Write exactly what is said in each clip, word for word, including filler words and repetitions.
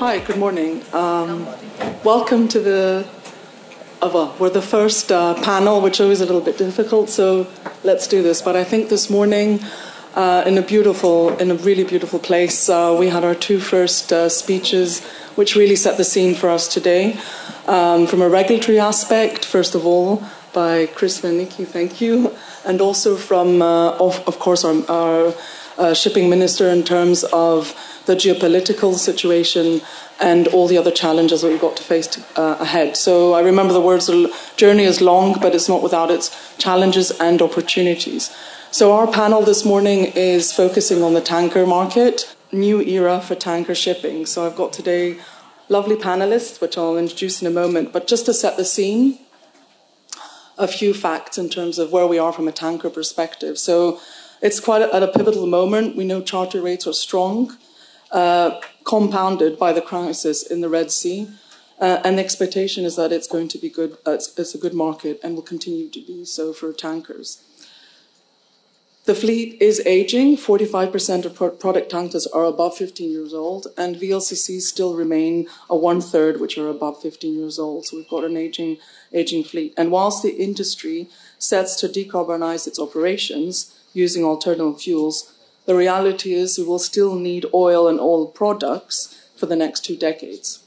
Hi, good morning. Um, welcome to the, uh, well, we're the first uh, panel, which is always a little bit difficult, so let's do this. But I think this morning, uh, in a beautiful, in a really beautiful place, uh, we had our two first uh, speeches, which really set the scene for us today. Um, from a regulatory aspect, first of all, by Chris Van Nicky, thank you, and also from, uh, of, of course, our, our uh, shipping minister in terms of the geopolitical situation and all the other challenges that we've got to face uh, ahead. So I remember the words, journey is long, but it's not without its challenges and opportunities. So our panel this morning is focusing on the tanker market, new era for tanker shipping. So I've got today lovely panelists, which I'll introduce in a moment, but just to set the scene, a few facts in terms of where we are from a tanker perspective. So it's quite a, at a pivotal moment. We know charter rates are strong, Uh, compounded by the crisis in the Red Sea, uh, and the expectation is that it's going to be good. Uh, it's, it's a good market and will continue to be so for tankers. The fleet is aging. forty-five percent of pro- product tankers are above fifteen years old, and V L C Cs still remain a one-third which are above fifteen years old. So we've got an aging, aging fleet. And whilst the industry sets to decarbonize its operations using alternative fuels, the reality is we will still need oil and oil products for the next two decades.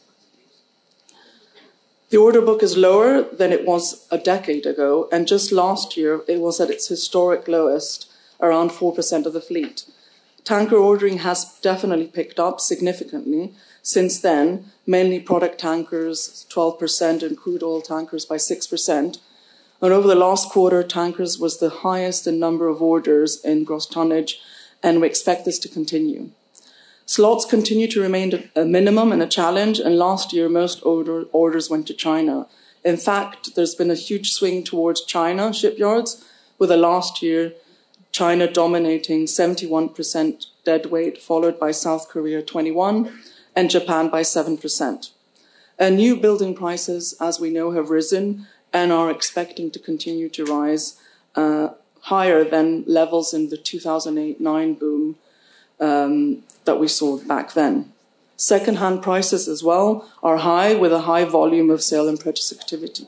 The order book is lower than it was a decade ago, and just last year it was at its historic lowest, around four percent of the fleet. Tanker ordering has definitely picked up significantly since then, mainly product tankers, twelve percent, and crude oil tankers by six percent. And over the last quarter, tankers was the highest in number of orders in gross tonnage, and we expect this to continue. Slots continue to remain a minimum and a challenge, and last year most order, orders went to China. In fact, there's been a huge swing towards China shipyards, with the last year China dominating seventy-one percent deadweight, followed by South Korea twenty-one, and Japan by seven percent. And new building prices, as we know, have risen and are expecting to continue to rise uh, higher than levels in the two thousand eight nine boom um, that we saw back then. Second-hand prices as well are high, with a high volume of sale and purchase activity.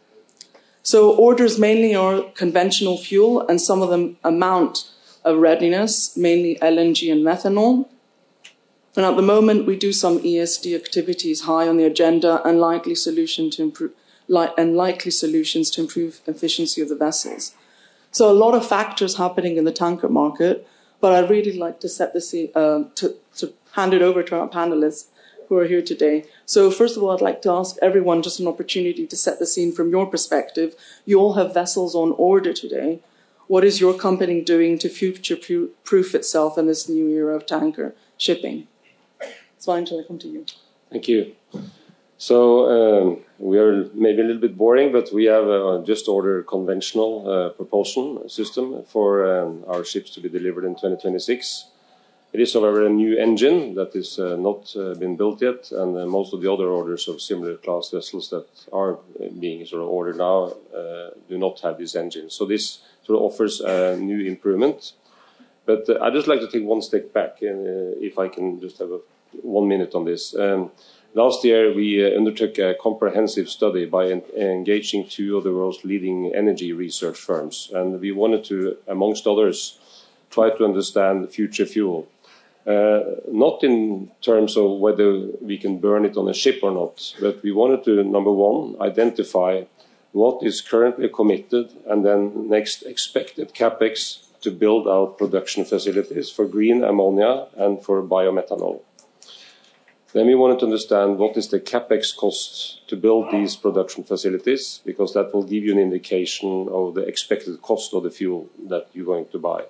So orders mainly are conventional fuel, and some of them amount of readiness, mainly L N G and methanol. And at the moment, we do some E S D activities high on the agenda, and likely solution to improve, li- and likely solutions to improve efficiency of the vessels. So a lot of factors happening in the tanker market, but I'd really like to set this, uh, to, to hand it over to our panelists who are here today. So first of all, I'd like to ask everyone just an opportunity to set the scene from your perspective. You all have vessels on order today. What is your company doing to future-proof itself in this new era of tanker shipping? Svein, shall I come to you? Thank you. So um, we are maybe a little bit boring, but we have uh, just ordered conventional uh, propulsion system for um, our ships to be delivered in twenty twenty-six. It is, however, a new engine that is uh, not uh, been built yet, and uh, most of the other orders of similar class vessels that are being sort of ordered now uh, do not have this engine. So this sort of offers a new improvement. But uh, I'd just like to take one step back, uh, if I can just have a, one minute on this. Um, Last year, we uh, undertook a comprehensive study by en- engaging two of the world's leading energy research firms. And we wanted to, amongst others, try to understand future fuel. Uh, not in terms of whether we can burn it on a ship or not, but we wanted to, number one, identify what is currently committed, and then next, expected capex to build out production facilities for green ammonia and for biomethanol. Then we wanted to understand what is the capex cost to build these production facilities, because that will give you an indication of the expected cost of the fuel that you're going to buy.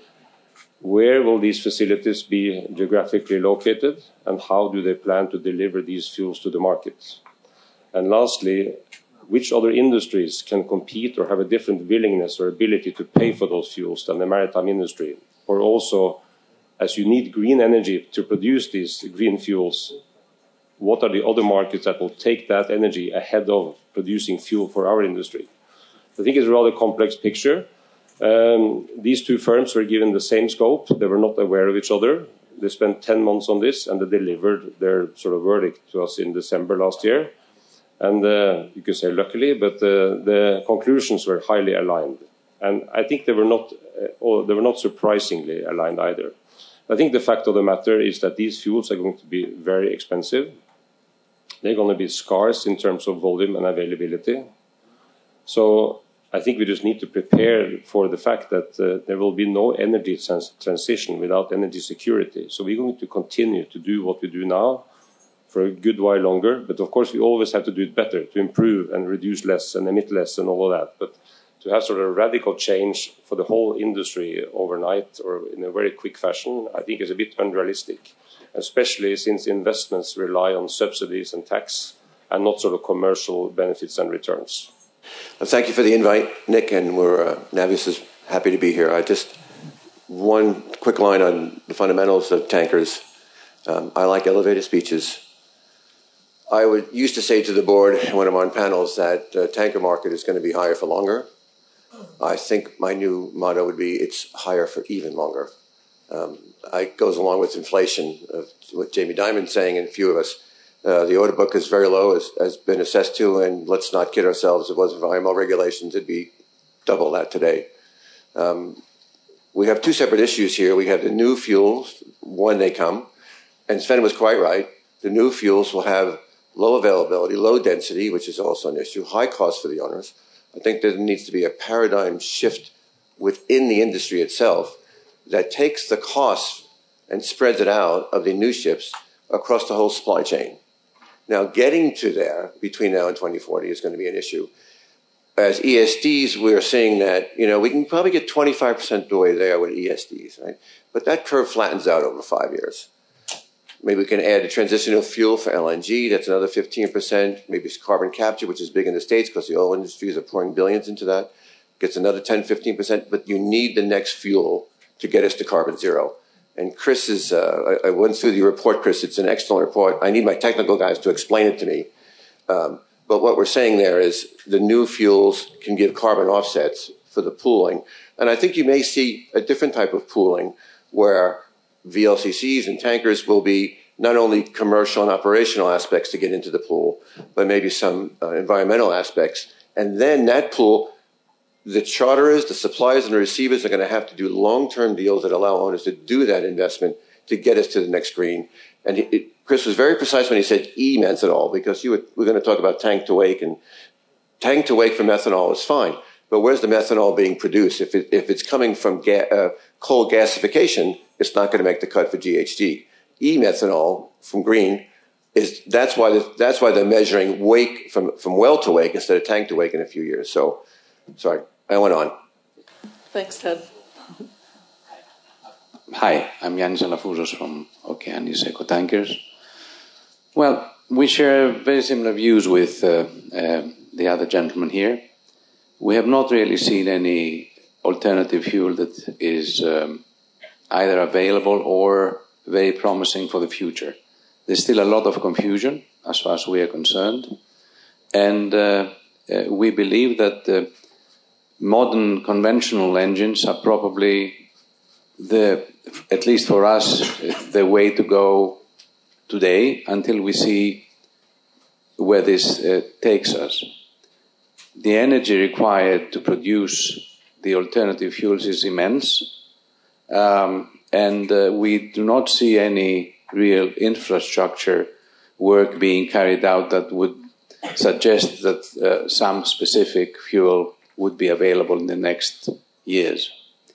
Where will these facilities be geographically located, and how do they plan to deliver these fuels to the market? And lastly, which other industries can compete or have a different willingness or ability to pay for those fuels than the maritime industry? Or also, as you need green energy to produce these green fuels, what are the other markets that will take that energy ahead of producing fuel for our industry? I think it's a rather complex picture. Um, these two firms were given the same scope. They were not aware of each other. They spent ten months on this, and they delivered their sort of verdict to us in December last year. And uh, you could say luckily, but uh, the conclusions were highly aligned. And I think they were not, uh, or they were not surprisingly aligned either. I think the fact of the matter is that these fuels are going to be very expensive. They're going to be scarce in terms of volume and availability. So I think we just need to prepare for the fact that uh, there will be no energy trans transition without energy security. So we're going to continue to do what we do now for a good while longer. But of course, we always have to do it better to improve and reduce less and emit less and all of that. But to have sort of a radical change for the whole industry overnight or in a very quick fashion, I think is a bit unrealistic, especially since investments rely on subsidies and tax and not sort of commercial benefits and returns. Well, thank you for the invite, Nick, and we're, uh, Navios is happy to be here. I just, one quick line on the fundamentals of tankers. Um, I like elevated speeches. I would used to say to the board when I'm on panels that the uh, tanker market is going to be higher for longer. I think my new motto would be it's higher for even longer. Um, it goes along with inflation, of what Jamie Dimon's saying, and a few of us. Uh, the order book is very low, as has been assessed to, and let's not kid ourselves. If it wasn't for I M O regulations, it'd be double that today. Um, we have two separate issues here. We have the new fuels when they come, and Sven was quite right. The new fuels will have low availability, low density, which is also an issue, high cost for the owners. I think there needs to be a paradigm shift within the industry itself that takes the cost and spreads it out of the new ships across the whole supply chain. Now, getting to there between now and twenty forty is going to be an issue. As E S Ds, we're seeing that, you know, we can probably get twenty-five percent the way there with E S Ds, right? But that curve flattens out over five years. Maybe we can add a transitional fuel for L N G. That's another fifteen percent. Maybe it's carbon capture, which is big in the States because the oil industries are pouring billions into that. Gets another ten, fifteen percent. But you need the next fuel to get us to carbon zero. And Chris is, uh, I, I went through the report, Chris. It's an excellent report. I need my technical guys to explain it to me. Um, but what we're saying there is the new fuels can give carbon offsets for the pooling. And I think you may see a different type of pooling where V L C Cs and tankers will be not only commercial and operational aspects to get into the pool, but maybe some uh, environmental aspects. And then that pool, the charterers, the suppliers, and the receivers are going to have to do long-term deals that allow owners to do that investment to get us to the next green. And it, it, Chris was very precise when he said e-methanol, because you would, we're going to talk about tank-to-wake, and tank-to-wake for methanol is fine. But where's the methanol being produced? If, it, if it's coming from ga uh, coal gasification, it's not going to make the cut for G H G. E-methanol from green is, that's why, the, that's why they're measuring wake from, from well to wake instead of tank to wake in a few years. So, sorry, I went on. Thanks, Ted. Hi, I'm Yannis Alafouzos from Okeanis Eco Tankers. Well, we share very similar views with uh, uh, the other gentleman here. We have not really seen any alternative fuel that is um, either available or very promising for the future. There's still a lot of confusion as far as we are concerned. And uh, uh, we believe that uh, modern conventional engines are probably the, at least for us, the way to go today until we see where this uh, takes us. The energy required to produce the alternative fuels is immense, um, and uh, we do not see any real infrastructure work being carried out that would suggest that uh, some specific fuel would be available in the next years.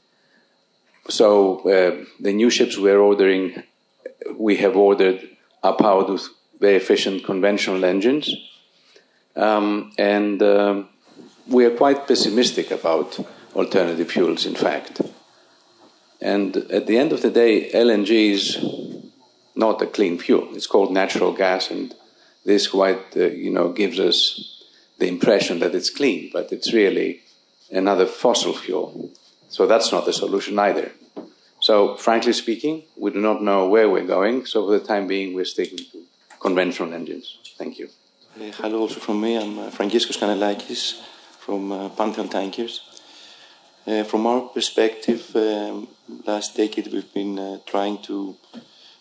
So uh, the new ships we're ordering, we have ordered, are powered with very efficient conventional engines. Um, and um, we are quite pessimistic about alternative fuels, in fact. And at the end of the day, L N G is not a clean fuel. It's called natural gas, and this quite, uh, you know, gives us the impression that it's clean, but it's really another fossil fuel. So that's not the solution either. So, frankly speaking, we do not know where we're going, so for the time being, we're sticking to conventional engines. Thank you. Uh, hello also from me. I'm uh, Frankiskos Kanellakis from uh, Pantheon Tankers. Uh, from our perspective, um, last decade we've been uh, trying to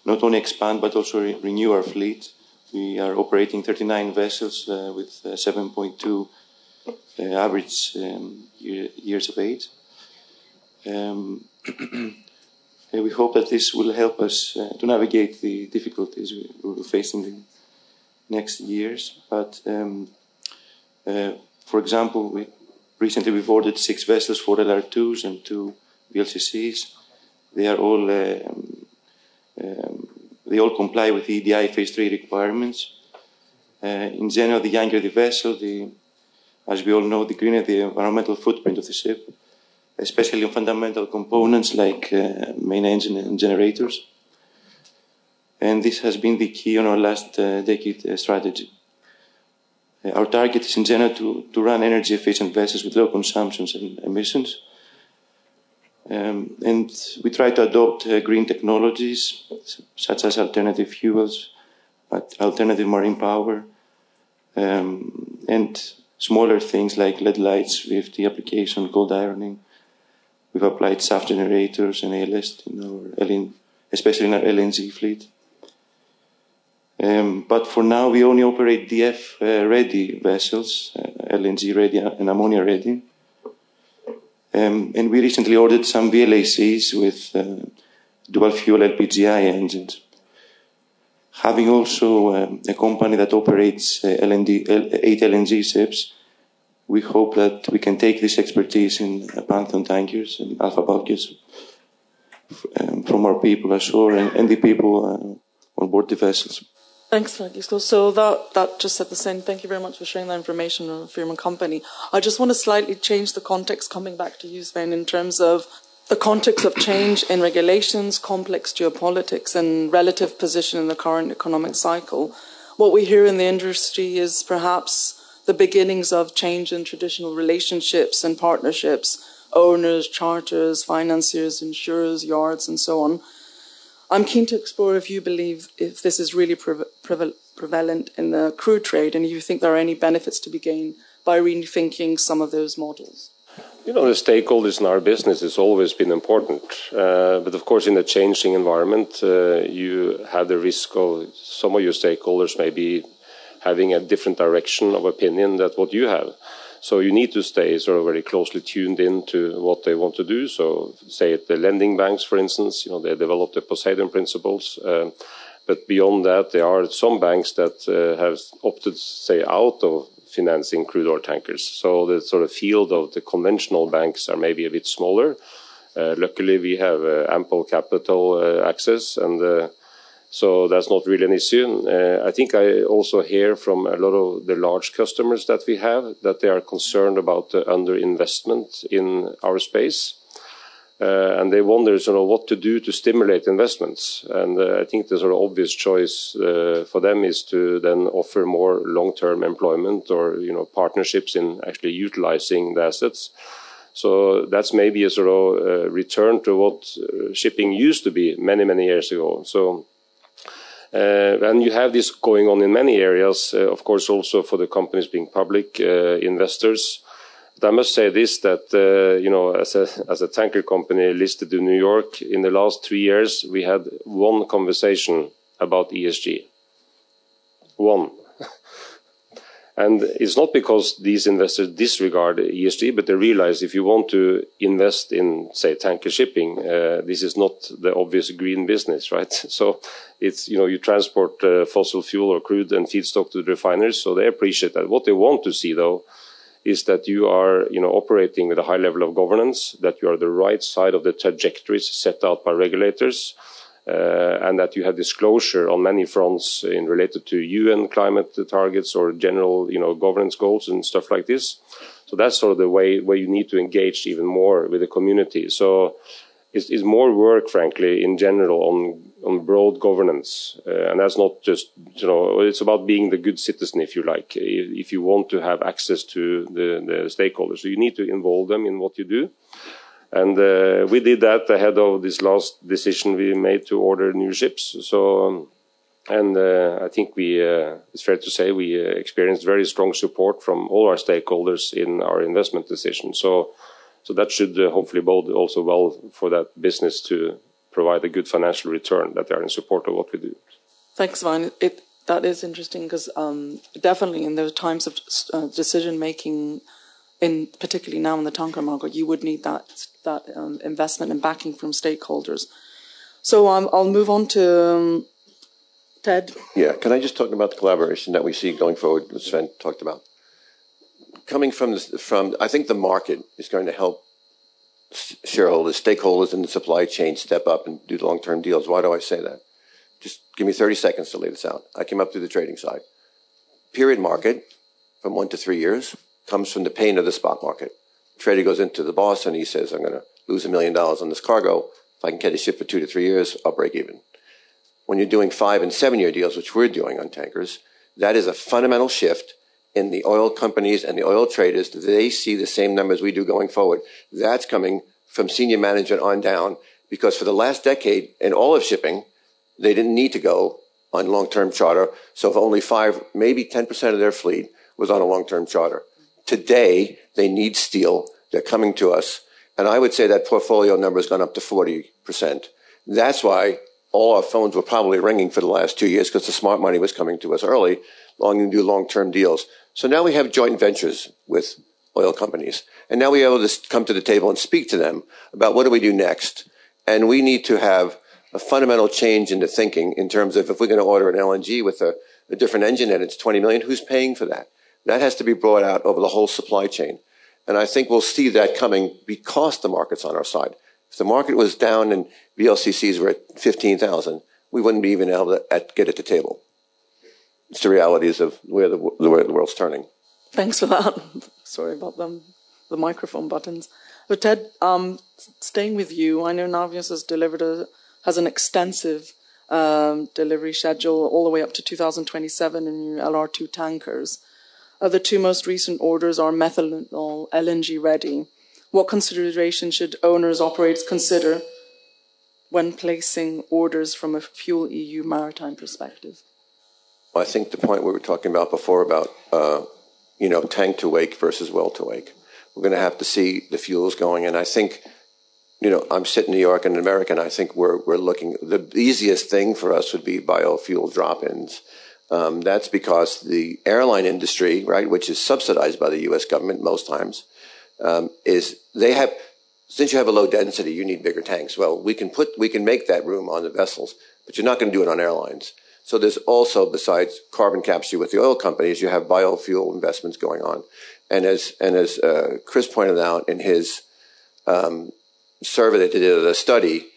not only expand but also re- renew our fleet. We are operating thirty-nine vessels uh, with uh, seven point two uh, average um, year, years of age. Um, and we hope that this will help us uh, to navigate the difficulties we will face in the next years. But, um, uh, for example, we recently we've ordered six vessels for L R twos and two V L C Cs. They are all um, um, they all comply with the E D I Phase three requirements. Uh, in general, the younger the vessel, the, as we all know, the greener the environmental footprint of the ship, especially on fundamental components like uh, main engine and generators. And this has been the key on our last uh, decade uh, strategy. Uh, our target is in general to, to run energy-efficient vessels with low consumptions and emissions. Um, and we try to adopt uh, green technologies, such as alternative fuels, but alternative marine power, um, and smaller things like L E D lights, V F D application, cold ironing. We've applied S A F generators and A L S in our L N, especially in our L N G fleet. Um, but for now, we only operate D F-ready uh, vessels, uh, L N G-ready and ammonia-ready. Um, and we recently ordered some V L A Cs with uh, dual-fuel L P G I engines. Having also um, a company that operates uh, L N D, L, eight L N G ships, we hope that we can take this expertise in uh, Pantheon Tankers and Alpha Bulkers um, from our people ashore and, and the people uh, on board the vessels. Thanks, Francisco. So that, that just said the same. Thank you very much for sharing that information on firm and company. I just want to slightly change the context, coming back to you, Sven, in terms of the context of change in regulations, complex geopolitics, and relative position in the current economic cycle. What we hear in the industry is perhaps the beginnings of change in traditional relationships and partnerships, owners, charters, financiers, insurers, yards, and so on. I'm keen to explore if you believe if this is really pre- pre- prevalent in the crude trade and you think there are any benefits to be gained by rethinking some of those models. You know, the stakeholders in our business has always been important. Uh, but of course, in a changing environment, uh, you have the risk of some of your stakeholders maybe having a different direction of opinion than what you have. So you need to stay sort of very closely tuned into what they want to do. So say at the lending banks, for instance, you know, they developed the Poseidon principles. Uh, but beyond that, there are some banks that uh, have opted, say, out of financing crude oil tankers. So the sort of field of the conventional banks are maybe a bit smaller. Uh, luckily, we have uh, ample capital uh, access, and uh, so that's not really an issue. Uh, I think I also hear from a lot of the large customers that we have that they are concerned about the underinvestment in our space. Uh, and they wonder sort of what to do to stimulate investments. And uh, I think the sort of obvious choice uh, for them is to then offer more long-term employment or, you know, partnerships in actually utilizing the assets. So that's maybe a sort of uh, return to what uh, shipping used to be many, many years ago. So, uh, and you have this going on in many areas, uh, of course, also for the companies being public, uh, investors. But I must say this, that, uh, you know, as a, as a tanker company listed in New York, in the last three years, we had one conversation about E S G. One. And it's not because these investors disregard E S G, but they realize if you want to invest in, say, tanker shipping, uh, this is not the obvious green business, right? So it's, you know, you transport uh, fossil fuel or crude and feedstock to the refiners, so they appreciate that. What they want to see, though, is that you are, you know, operating with a high level of governance, that you are the right side of the trajectories set out by regulators, uh, and that you have disclosure on many fronts in related to U N climate targets or general, you know, governance goals and stuff like this. So that's sort of the way where you need to engage even more with the community. So it's, it's more work, frankly, in general on on broad governance, uh, and that's not just, you know, it's about being the good citizen, if you like, if, if you want to have access to the, the stakeholders. So you need to involve them in what you do. And uh, we did that ahead of this last decision we made to order new ships. So, um, and uh, I think we, uh, it's fair to say we uh, experienced very strong support from all our stakeholders in our investment decision. So, so that should uh, hopefully bode also well for that business to provide a good financial return, that they are in support of what we do. Thanks, Svein. It, that is interesting because um, definitely in those times of uh, decision-making, in particularly now in the tanker market, you would need that, that um, investment and backing from stakeholders. So um, I'll move on to um, Ted. Yeah, can I just talk about the collaboration that we see going forward, what Sven talked about? Coming from, this, from, I think the market is going to help shareholders, stakeholders in the supply chain step up and do long-term deals. Why do I say that? Just give me thirty seconds to lay this out. I came up through the trading side. Period market, from one to three years, comes from the pain of the spot market. Trader goes into the boss and he says, I'm going to lose a million dollars on this cargo. If I can get a ship for two to three years, I'll break even. When you're doing five and seven year deals, which we're doing on tankers, that is a fundamental shift in the oil companies and the oil traders. They see the same numbers we do going forward. That's coming from senior management on down, because for the last decade in all of shipping, they didn't need to go on long-term charter. So if only five, maybe ten percent of their fleet was on a long-term charter. Today, they need steel. They're coming to us. And I would say that portfolio number has gone up to forty percent. That's why all our phones were probably ringing for the last two years, because the smart money was coming to us early, longing to do long-term deals. So now we have joint ventures with oil companies. And now we're able to come to the table and speak to them about what do we do next. And we need to have a fundamental change in the thinking in terms of if we're going to order an L N G with a, a different engine and it's twenty million, who's paying for that? That has to be brought out over the whole supply chain. And I think we'll see that coming because the market's on our side. If the market was down and V L C Cs were at fifteen thousand, we wouldn't be even able to at, get at the table. It's the realities of where the, where the world's turning. Thanks for that. Sorry about them, the microphone buttons. But Ted, um, staying with you, I know Navios has delivered a, has an extensive um, delivery schedule all the way up to two thousand twenty-seven in your L R two tankers. Uh, the two most recent orders are methanol L N G ready. What considerations should owners, operators consider when placing orders from a Fuel E U maritime perspective? I think the point we were talking about before about, uh, you know, tank to wake versus well to wake. We're going to have to see the fuels going. And I think, you know, I'm sitting in New York and America, and I think we're, we're looking, the easiest thing for us would be biofuel drop-ins. Um, that's because the airline industry, right, which is subsidized by the U S government most times, um, is they have, since you have a low density, you need bigger tanks. Well, we can put, we can make that room on the vessels, but you're not going to do it on airlines. So there's also, besides carbon capture with the oil companies, you have biofuel investments going on. And as, and as, uh, Chris pointed out in his, um, survey that they did, a study,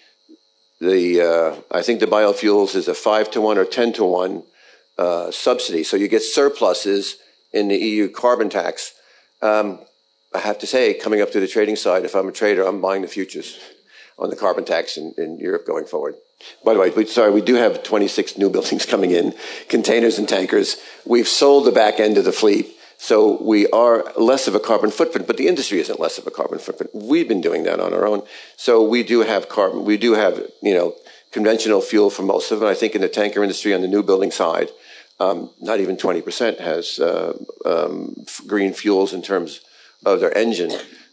the, uh, I think the biofuels is a five to one or ten to one, uh, subsidy. So you get surpluses in the E U carbon tax. Um, I have to say, coming up to the trading side, if I'm a trader, I'm buying the futures on the carbon tax in, in Europe going forward. By the way, we, sorry, we do have twenty-six new buildings coming in, containers and tankers. We've sold the back end of the fleet, so we are less of a carbon footprint, but the industry isn't less of a carbon footprint. We've been doing that on our own. So we do have carbon, we do have, you know, conventional fuel for most of it. I think in the tanker industry on the new building side, um, not even twenty percent has uh, um, green fuels in terms of their engine.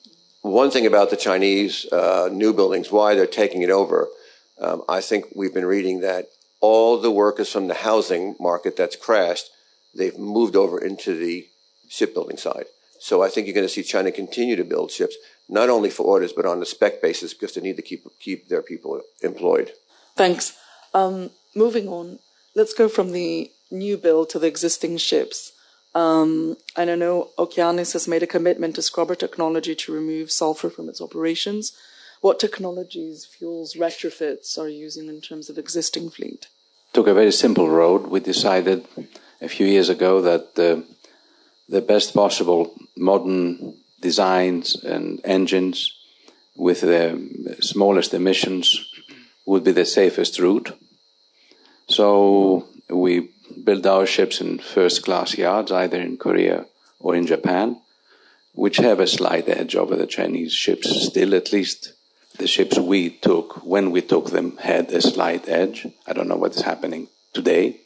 One thing about the Chinese uh, new buildings, why they're taking it over, um, I think we've been reading that all the workers from the housing market that's crashed, they've moved over into the shipbuilding side. So I think you're going to see China continue to build ships, not only for orders, but on the spec basis, because they need to keep keep their people employed. Thanks. Um, moving on, let's go from the new build to the existing ships. Um, and I know Okeanis has made a commitment to scrubber technology to remove sulfur from its operations. What technologies, fuels, retrofits are you using in terms of existing fleet? Took a very simple road. We decided a few years ago that the, the best possible modern designs and engines with the smallest emissions would be the safest route. So we build our ships in first-class yards, either in Korea or in Japan, which have a slight edge over the Chinese ships. Still, at least the ships we took, when we took them, had a slight edge. I don't know what is happening today.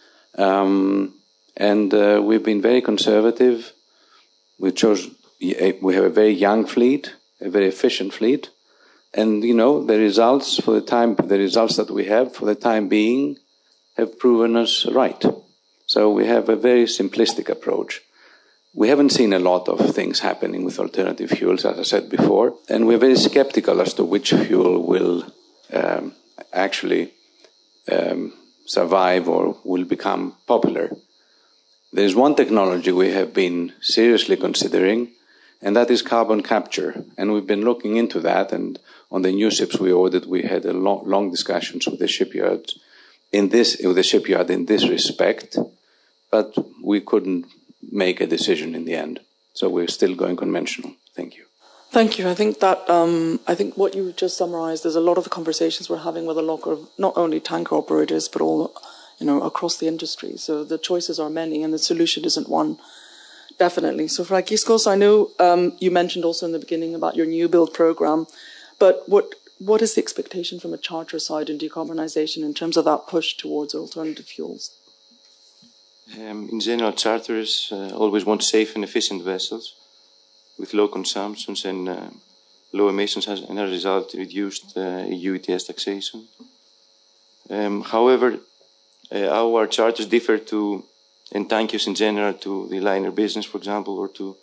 Um, and uh, we've been very conservative. We chose, we have a very young fleet, a very efficient fleet. And, you know, the results for the time, the results that we have for the time being have proven us right. So we have a very simplistic approach. We haven't seen a lot of things happening with alternative fuels, as I said before, and we're very skeptical as to which fuel will um, actually um, survive or will become popular. There's one technology we have been seriously considering, and that is carbon capture. And we've been looking into that, and on the new ships we ordered, we had a long, long discussions with the shipyard in this, with the shipyard in this respect, but we couldn't make a decision in the end. So we're still going conventional. Thank you. Thank you. I think that um, I think what you just summarised is a lot of the conversations we're having with a lot of not only tanker operators but all, you know, across the industry. So the choices are many, and the solution isn't one. Definitely. So Franciscos, I know um, you mentioned also in the beginning about your new build program, but what what is the expectation from a charter side in decarbonisation in terms of that push towards alternative fuels? Um, in general, charters uh, always want safe and efficient vessels with low consumptions and uh, low emissions, as, and as a result, reduced uh, E U E T S taxation. Um, however, uh, our charters differ to, and tankers in general, to the liner business, for example, or to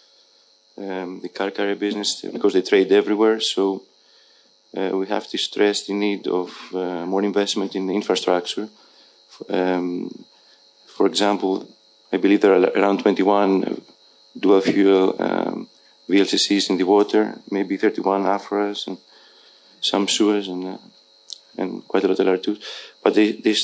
um, the car carrier business, because they trade everywhere. So uh, we have to stress the need of uh, more investment in the infrastructure. Um, for example, I believe there are around twenty-one dual fuel um, V L C Cs in the water, maybe thirty-one Afras and some Suez and uh, and quite a lot of L R twos. But they they,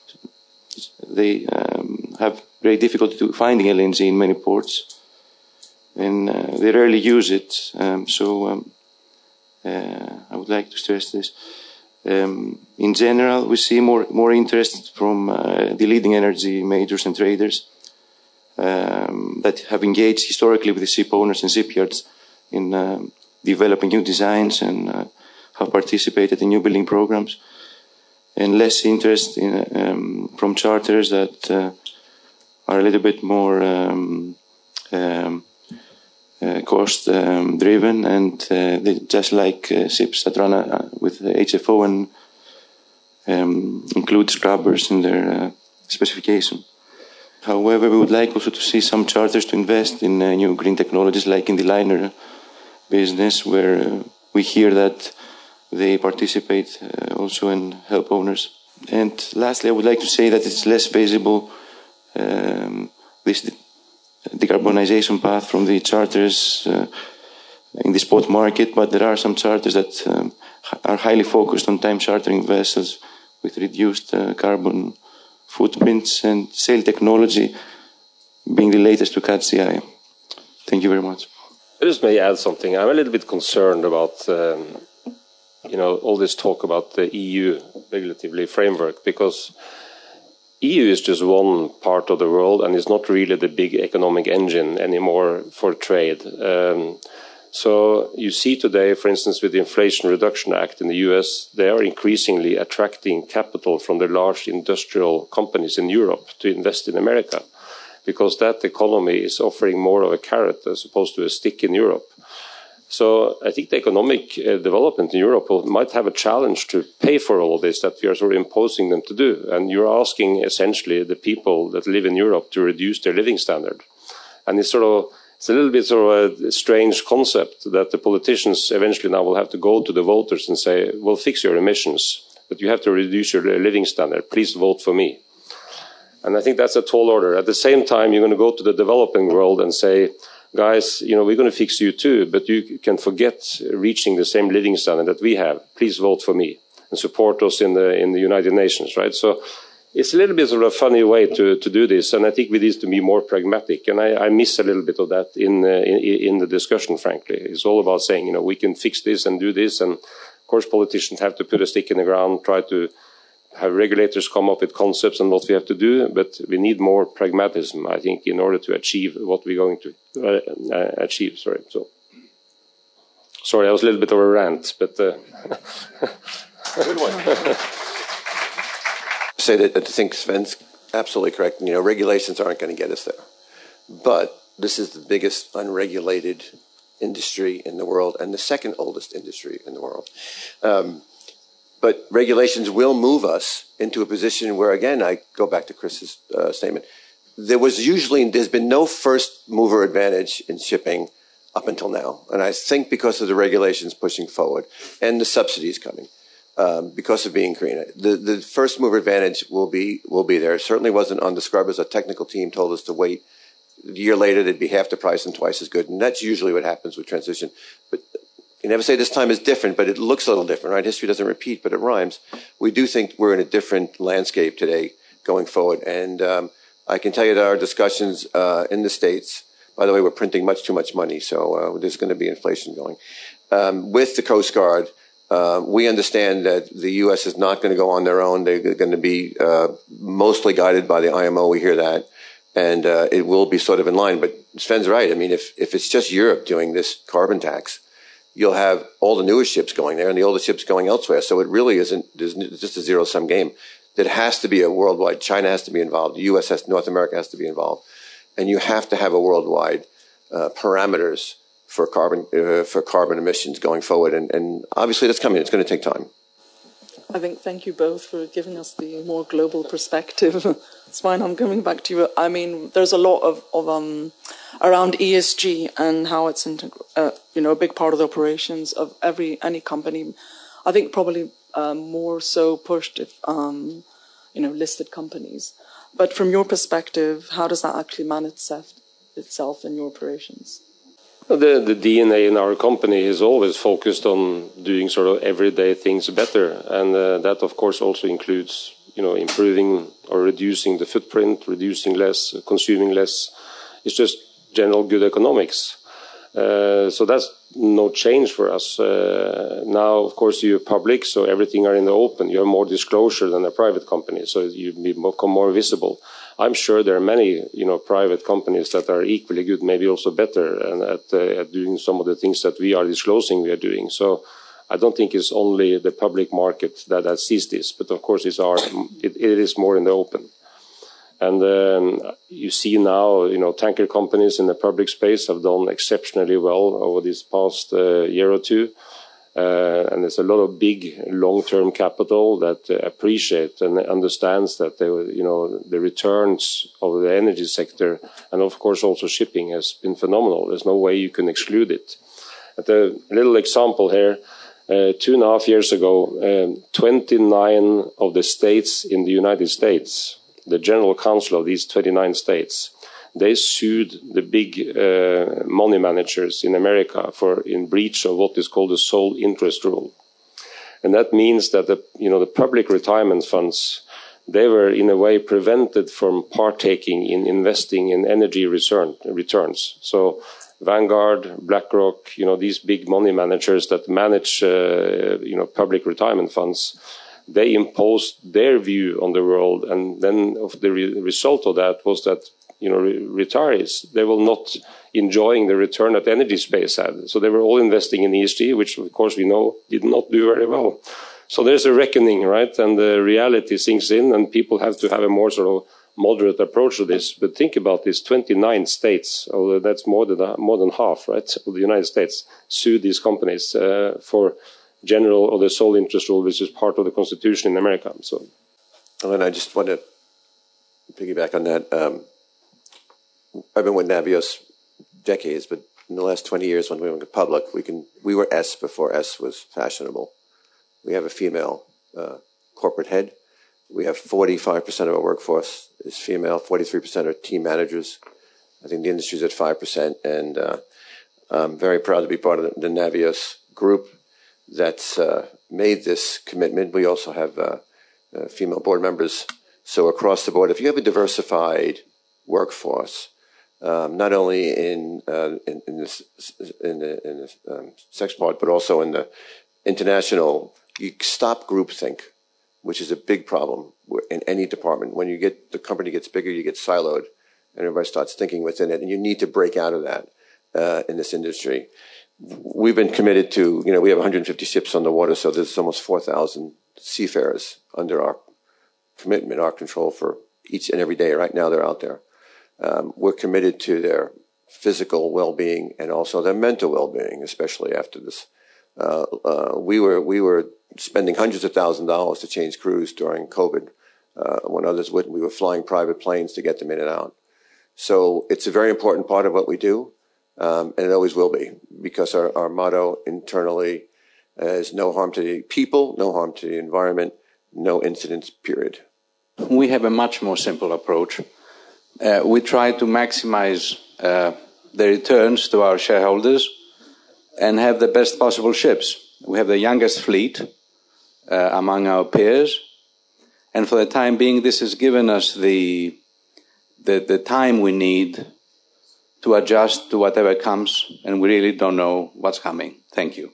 they um, have great difficulty to finding L N G in many ports, and uh, they rarely use it. Um, so um, uh, I would like to stress this. Um, in general, we see more more interest from uh, the leading energy majors and traders Um, that have engaged historically with the ship owners and shipyards in um, developing new designs and uh, have participated in new building programs, and less interest in, um, from charters that uh, are a little bit more um, um, uh, cost um, driven, and uh, they just like uh, ships that run uh, with H F O and um, include scrubbers in their uh, specification. However, we would like also to see some charters to invest in uh, new green technologies, like in the liner business, where uh, we hear that they participate uh, also and help owners. And lastly, I would like to say that it's less feasible, um, this decarbonization path from the charters uh, in the spot market, but there are some charters that um, are highly focused on time chartering vessels with reduced uh, carbon footprints, and sail technology being the latest to catch the eye. Thank you very much. I just may add something. I'm a little bit concerned about, um, you know, all this talk about the E U regulatory framework, because E U is just one part of the world and is not really the big economic engine anymore for trade. Um, So you see today, for instance, with the Inflation Reduction Act in the U S, they are increasingly attracting capital from the large industrial companies in Europe to invest in America, because that economy is offering more of a carrot as opposed to a stick in Europe. So I think the economic uh, development in Europe will, might have a challenge to pay for all of this that we are sort of imposing them to do. And you're asking essentially the people that live in Europe to reduce their living standard. And it's sort of It's a little bit sort of a strange concept that the politicians eventually now will have to go to the voters and say, well, fix your emissions, but you have to reduce your living standard. Please vote for me. And I think that's a tall order. At the same time, you're going to go to the developing world and say, guys, you know, we're going to fix you too, but you can forget reaching the same living standard that we have. Please vote for me and support us in the, in the United Nations, right? So it's a little bit of a funny way to, to do this, and I think we need to be more pragmatic. And I, I miss a little bit of that in, uh, in in the discussion, frankly. It's all about saying, you know, we can fix this and do this, and of course politicians have to put a stick in the ground, try to have regulators come up with concepts and what we have to do, but we need more pragmatism, I think, in order to achieve what we're going to uh, uh, achieve. Sorry, so sorry, I was a little bit of a rant, but uh, good one. Say that I think Sven's absolutely correct. You know, regulations aren't going to get us there, but this is the biggest unregulated industry in the world and the second oldest industry in the world. Um, but regulations will move us into a position where, again, I go back to Chris's uh, statement. There was usually, there's been no first mover advantage in shipping up until now. And I think because of the regulations pushing forward and the subsidies coming, um, because of being green, the, the first mover advantage will be, will be there. It certainly wasn't on the scrubbers. A technical team told us to wait. A year later, they'd be half the price and twice as good. And that's usually what happens with transition. But you never say this time is different, but it looks a little different, right? History doesn't repeat, but it rhymes. We do think we're in a different landscape today going forward. And um, I can tell you that our discussions uh, in the States, by the way, we're printing much too much money, so uh, there's going to be inflation going. Um, with the Coast Guard, uh, we understand that the U S is not going to go on their own. They're going to be uh, mostly guided by the I M O. We hear that. And uh, it will be sort of in line. But Sven's right. I mean, if, if it's just Europe doing this carbon tax, you'll have all the newer ships going there and the older ships going elsewhere. So it really isn't, there's just a zero-sum game. There has to be a worldwide, China has to be involved, the U S has, North America has to be involved. And you have to have a worldwide uh, parameters for carbon, uh, for carbon emissions going forward. And, and obviously that's coming. It's going to take time. I think thank you both for giving us the more global perspective. It's fine, I'm coming back to you. I mean, there's a lot of, of um, around E S G and how it's integ- uh, you know, a big part of the operations of every any company. I think probably um, more so pushed if um, you know, listed companies. But from your perspective, how does that actually manifest itself in your operations? The, the D N A in our company is always focused on doing sort of everyday things better. And uh, that, of course, also includes, you know, improving or reducing the footprint, reducing less, consuming less. It's just general good economics. Uh, so that's no change for us. Uh, now, of course, you're public, so everything are in the open. You have more disclosure than a private company, so you become more visible. I'm sure there are many, you know, private companies that are equally good, maybe also better, and at, uh, at doing some of the things that we are disclosing we are doing. So I don't think it's only the public market that, that sees this, but of course it's our, it, it is more in the open. And um, you see now, you know, tanker companies in the public space have done exceptionally well over this past uh, year or two. Uh, and there's a lot of big long-term capital that uh, appreciate and understands that they, you know, the returns of the energy sector and of course also shipping has been phenomenal. There's no way you can exclude it. At a little example here, uh, two and a half years ago, um, twenty-nine of the states in the United States, the General Council of these twenty-nine states, they sued the big uh, money managers in America for in breach of what is called the sole interest rule. And that means that the, you know, the public retirement funds, they were in a way prevented from partaking in investing in energy return, returns. So Vanguard, BlackRock, you know, these big money managers that manage, uh, you know, public retirement funds, they imposed their view on the world. And then of the re- result of that was that, you know, re- retirees, they were not enjoying the return that energy space had. So they were all investing in E S G, which of course we know did not do very well. So there's a reckoning, right? And the reality sinks in and people have to have a more sort of moderate approach to this. But think about this, twenty-nine states, although that's more than, more than half, right, of the United States, sued these companies uh, for general or the sole interest rule, which is part of the Constitution in America. So, and I just want to piggyback on that. Um, I've been with Navios decades, but in the last twenty years when we went public, we can we were S before S was fashionable. We have a female uh, corporate head. We have forty-five percent of our workforce is female, forty-three percent are team managers. I think the industry's at five percent, and uh, I'm very proud to be part of the Navios group that's uh, made this commitment. We also have uh, uh, female board members. So across the board, if you have a diversified workforce, Um, not only in uh, in, in, this, in the, in the um, sex part, but also in the international. You stop groupthink, which is a big problem in any department. When you get the company gets bigger, you get siloed, and everybody starts thinking within it. And you need to break out of that uh, in this industry. We've been committed to, you know, we have one hundred fifty ships on the water, so there's almost four thousand seafarers under our commitment, our control for each and every day. Right now, they're out there. Um, we're committed to their physical well-being and also their mental well-being, especially after this. Uh, uh, we were we were spending hundreds of thousands of dollars to change crews during COVID, uh, when others wouldn't. We were flying private planes to get them in and out. So it's a very important part of what we do, um, and it always will be, because our, our motto internally is no harm to the people, no harm to the environment, no incidents, period. We have a much more simple approach. Uh, we try to maximize uh, the returns to our shareholders and have the best possible ships. We have the youngest fleet uh, among our peers, and for the time being, this has given us the, the, the time we need to adjust to whatever comes, and we really don't know what's coming. Thank you.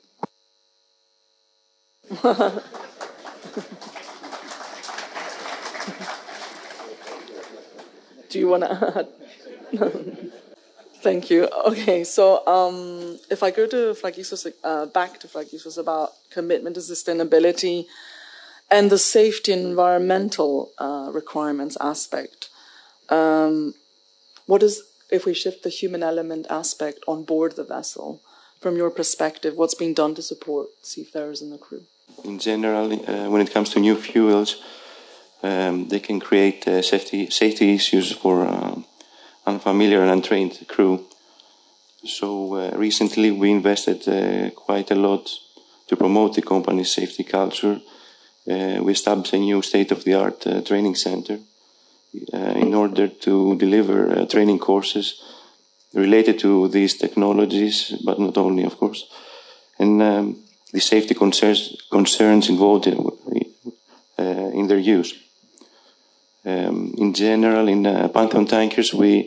Do you want to add? Thank you. Okay, so um, if I go to Flagissos, uh, back to Flagissos about commitment to sustainability and the safety and environmental uh, requirements aspect, um, what is, if we shift the human element aspect on board the vessel, from your perspective, what's being done to support seafarers and the crew? In general, uh, when it comes to new fuels, um, they can create uh, safety safety issues for uh, unfamiliar and untrained crew. So uh, recently we invested uh, quite a lot to promote the company's safety culture. Uh, we established a new state-of-the-art uh, training center uh, in order to deliver uh, training courses related to these technologies, but not only, of course. And um, the safety concerns, concerns involved in, uh, in their use. Um, in general, in uh, Pantheon Tankers, we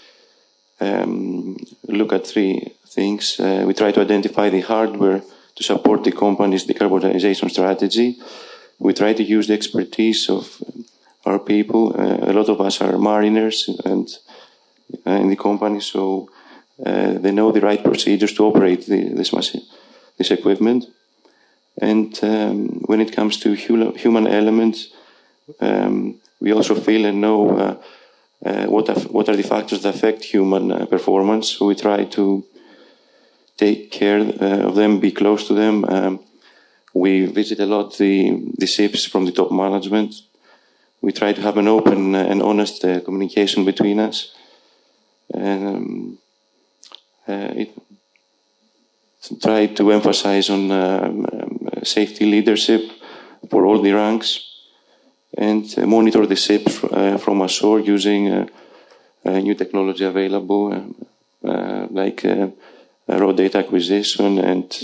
um, look at three things. Uh, we try to identify the hardware to support the company's decarbonization strategy. We try to use the expertise of our people. Uh, a lot of us are mariners and uh, in the company, so uh, they know the right procedures to operate the, this machine, this equipment. And um, when it comes to human elements, um, we also feel and know uh, uh, what, what are the factors that affect human uh, performance. So we try to take care uh, of them, be close to them. Um, we visit a lot the, the ships from the top management. We try to have an open and honest uh, communication between us. And um, uh, it, try to emphasize on um, um, safety leadership for all the ranks, and uh, monitor the ships uh, from ashore using uh, uh, new technology available, uh, uh, like uh, raw data acquisition, and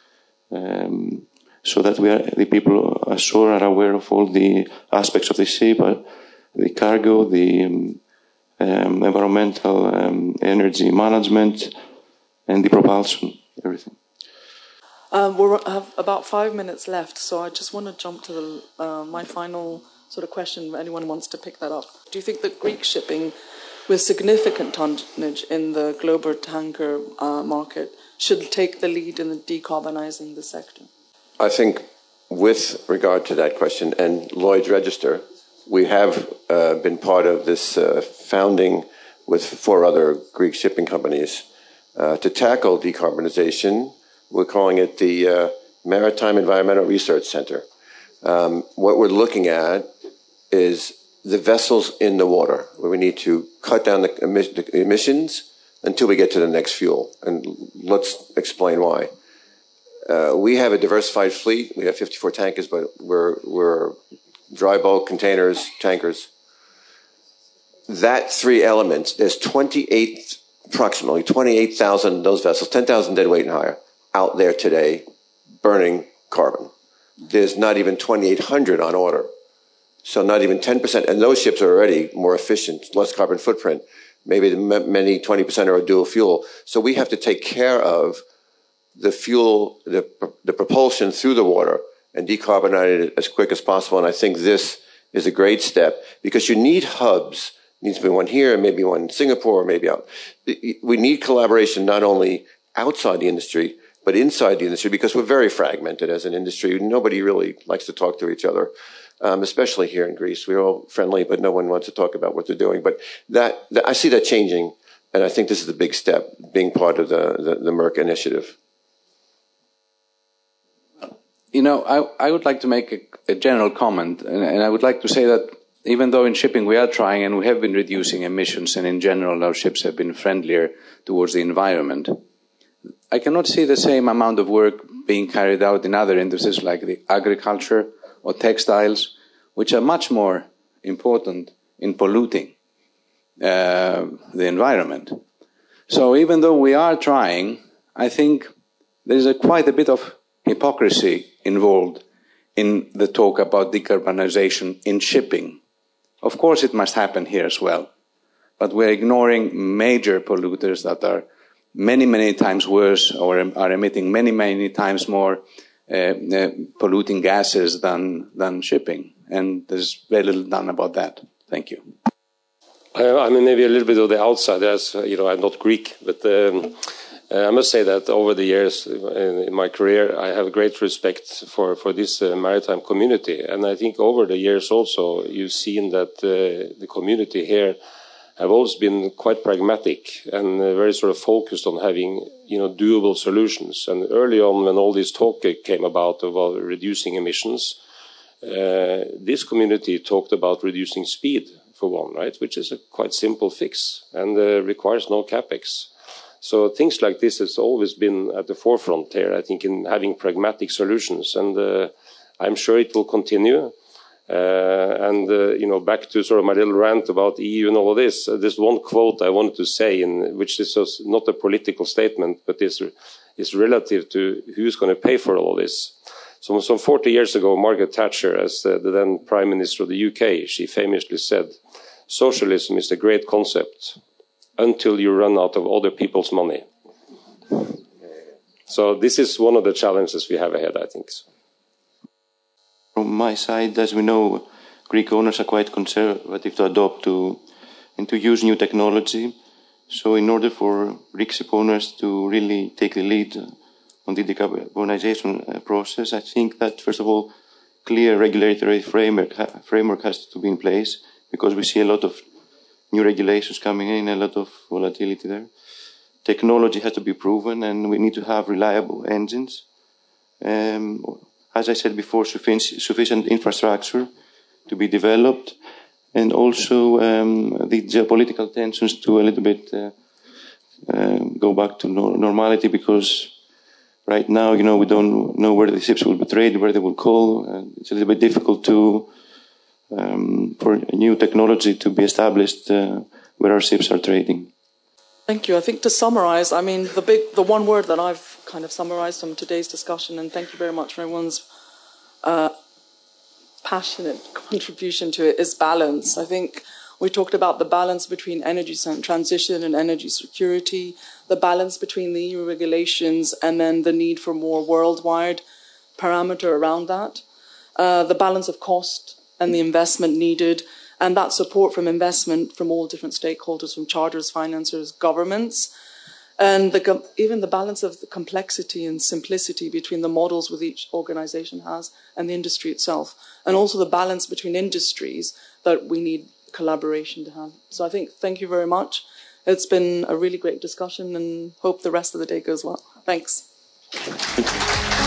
um, so that we are, the people ashore are aware of all the aspects of the ship, uh, the cargo, the um, um, environmental um, energy management, and the propulsion, everything. Um, we have about five minutes left, so I just want to jump to the, uh, my final sort of question, if anyone wants to pick that up. Do you think that Greek shipping, with significant tonnage in the global tanker uh, market, should take the lead in the decarbonising the sector? I think with regard to that question and Lloyd's Register, we have uh, been part of this uh, founding with four other Greek shipping companies uh, to tackle decarbonization. We're calling it the uh, Maritime Environmental Research Center. Um, what we're looking at is the vessels in the water, where we need to cut down the, emis- the emissions until we get to the next fuel. And let's explain why. Uh, we have a diversified fleet. We have fifty-four tankers, but we're, we're dry bulk, containers, tankers. That three elements, there's twenty-eight, approximately twenty-eight thousand of those vessels, ten thousand deadweight and higher, out there today burning carbon. There's not even twenty-eight hundred on order. So not even ten percent. And those ships are already more efficient, less carbon footprint. Maybe the many twenty percent are a dual fuel. So we have to take care of the fuel, the, the propulsion through the water and decarbonize it as quick as possible. And I think this is a great step because you need hubs. There needs to be one here, maybe one in Singapore, maybe out. We need collaboration not only outside the industry, but inside the industry, because we're very fragmented as an industry. Nobody really likes to talk to each other, um, especially here in Greece. We're all friendly, but no one wants to talk about what they're doing. But that, that I see that changing And I think this is a big step, being part of the, the, the Merck initiative. You know, I, I would like to make a, a general comment, and, and I would like to say that even though in shipping we are trying and we have been reducing emissions, and in general our ships have been friendlier towards the environment, I cannot see the same amount of work being carried out in other industries like the agriculture or textiles, which are much more important in polluting uh, the environment. So even though we are trying, I think there is a, quite a bit of hypocrisy involved in the talk about decarbonization in shipping. Of course it must happen here as well, but we're ignoring major polluters that are many, many times worse or are emitting many, many times more uh, uh, polluting gases than, than shipping. And there's very little done about that. Thank you. Uh, I mean, maybe a little bit of the outside, as you know, I'm not Greek, but um, uh, I must say that over the years in, in my career, I have great respect for, for this uh, maritime community. And I think over the years also, you've seen that uh, the community here have always been quite pragmatic and uh, very sort of focused on having, you know, doable solutions. And early on, when all this talk came about about reducing emissions, uh, this community talked about reducing speed for one, right, which is a quite simple fix and uh, requires no capex. So things like this has always been at the forefront here, I think, in having pragmatic solutions, and uh, I'm sure it will continue. Uh, and, uh, you know, back to sort of my little rant about E U and all of this, uh, there's one quote I wanted to say, in which is not a political statement, but is, is relative to who's going to pay for all of this. So some forty years ago, Margaret Thatcher, as the, the then Prime Minister of the U K, she famously said, socialism is a great concept until you run out of other people's money. So this is one of the challenges we have ahead, I think. From my side, as we know, Greek owners are quite conservative to adopt to, and to use new technology. So in order for Greek ship owners to really take the lead on the decarbonization process, I think that, first of all, clear regulatory framework, framework has to be in place, because we see a lot of new regulations coming in, a lot of volatility there. Technology has to be proven, and we need to have reliable engines. Um, as I said before, sufficient infrastructure to be developed, and also um, the geopolitical tensions to a little bit uh, uh, go back to no normality, because right now, you know, we don't know where the ships will be traded, where they will call. And it's a little bit difficult to um, for new technology to be established uh, where our ships are trading. Thank you. I think to summarize, I mean, the big, the one word that I've kind of summarized from today's discussion, and thank you very much for everyone's uh, passionate contribution to it, is balance. I think we talked about the balance between energy transition and energy security, the balance between the E U regulations and then the need for more worldwide parameter around that, uh, the balance of cost and the investment needed, and that support from investment from all different stakeholders, from charters, financiers, governments, and the, even the balance of the complexity and simplicity between the models with each organization has and the industry itself, and also the balance between industries that we need collaboration to have. So I think, thank you very much. It's been a really great discussion, and hope the rest of the day goes well. Thanks.